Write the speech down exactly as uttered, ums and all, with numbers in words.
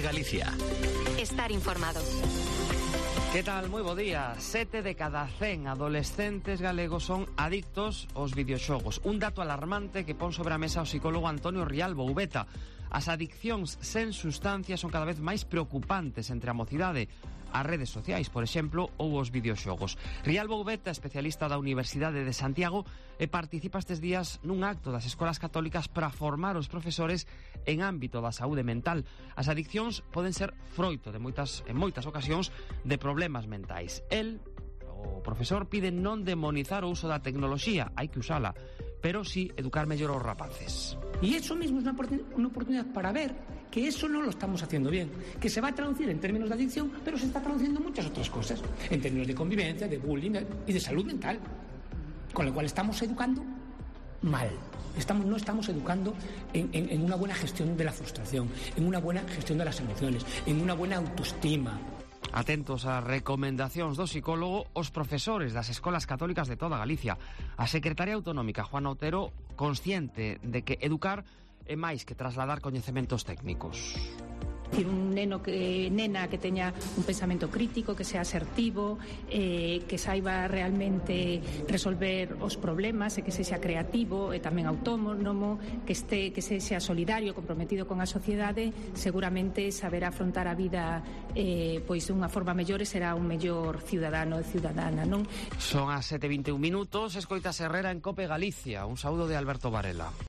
Galicia. Estar informado. Que tal? Moi bo día. Sete de cada cen adolescentes galegos son adictos aos videoxogos. Un dato alarmante que pon sobre a mesa o psicólogo Antonio Rialbo Ubeta. As adiccións sen sustancias son cada vez máis preocupantes entre a mocidade. As redes sociais, por exemplo, ou os videoxogos. Rialbo Ubeta, especialista da Universidade de Santiago, e participa estes días nun acto das escolas católicas para formar os profesores en ámbito da saúde mental. As adiccións poden ser froito de moitas, en moitas ocasións, de problemas mentais. El, o profesor, pide non demonizar o uso da tecnoloxía, hai que usala, pero sí educar mellor aos rapaces. Y eso mismo es una, una oportunidad para ver que eso no lo estamos haciendo bien, que se va a traducir en términos de adicción, pero se está traduciendo en muchas otras cosas, en términos de convivencia, de bullying y de salud mental, con lo cual estamos educando mal. Estamos, no estamos educando en, en, en una buena gestión de la frustración, en una buena gestión de las emociones, en una buena autoestima. Atentos ás recomendacións do psicólogo, os profesores das escolas católicas de toda Galicia. A secretaria autonómica Juana Otero, consciente de que educar é máis que trasladar coñecementos técnicos. Un neno que nena que teña un pensamento crítico, que sea asertivo, eh, que saiba realmente resolver os problemas e que sexa creativo e tamén autónomo, que este que sexa solidario, comprometido con a sociedade, seguramente saberá afrontar a vida eh, pois de unha forma mellor e será un mellor ciudadano e ciudadana, non? Son as sete e vinte e un minutos, escoitas Herrera en Cope Galicia. Un saúdo de Alberto Varela.